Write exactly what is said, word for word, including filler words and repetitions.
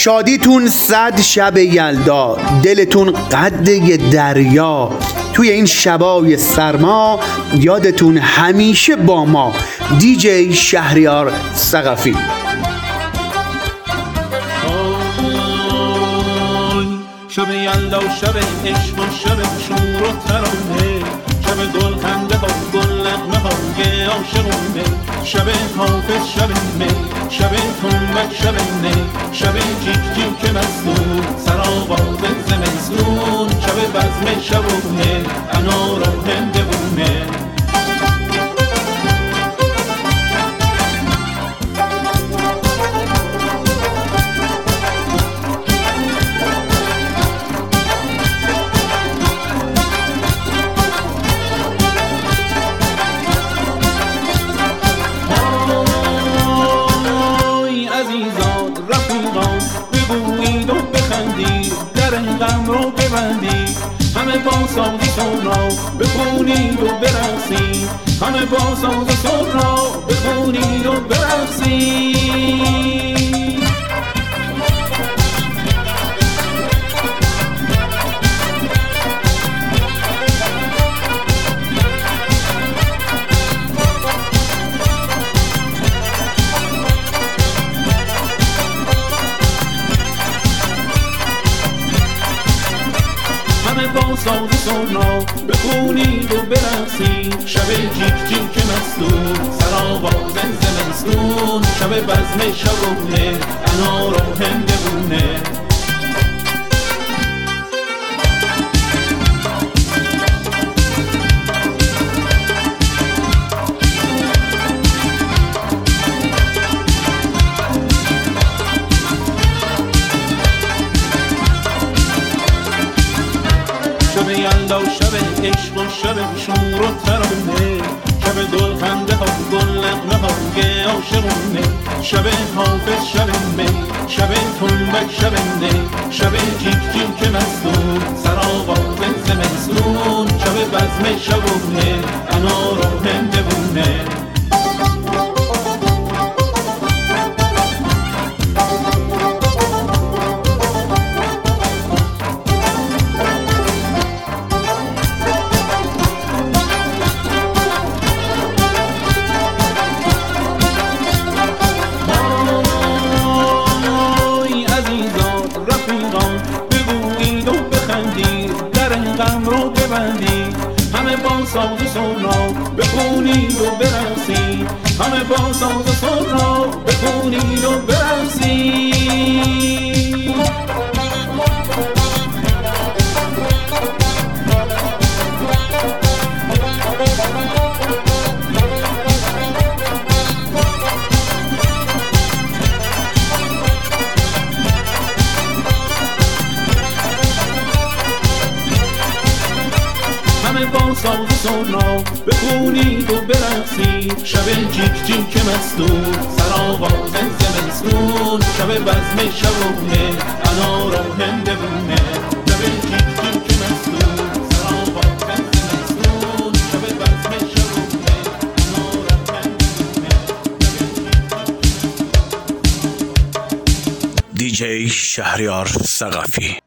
شادیتون صد شب یلدا، دلتون قد یه دریا. توی این شبای سرما یادتون همیشه با ما. دیجی شهریار ثقفی. شب یلدا و شب عشق و شب شور و ترانه، شب گل خنده ها گل نغمه های عاشقونه، شب حافظ شب می، شب تنبک شب نی، شب جیک جیک مستون سرآواز زمستون، شب بزم شبونه انار و هندوونه. همه با ساز سهراب بخونید و برقصید، همه با ساز سهراب بخونید و برقصید. با ساز سهراب بخونید و برقصید، شب جیک جیک مستون سرآواز زمستون، شب بزم شبونه انار و هندوونه. شب یلدا و شب عشق و شب شور و ترانه، شب گل خنده ها گل نغمه های عاشقونه، شب حافظ شب می، شب تنبک شب نی، شب جیک جیک مستون سرآواز زمستون، شب بزم شبونه انار و هندوونه. همه با ساز سهراب بخونید و برقصید، همه با ساز سهراب بخونید و برقصید. همه با ساز سهراب بخونید و برقصید، شب جیک جیک مستون سرآواز زمستون، شب بزم شبونه انار و هندوونه، شب جیک جیک مستون سرآواز زمستون، شب بزم شبونه انار و هندوونه. دیجی شهریار ثقفی.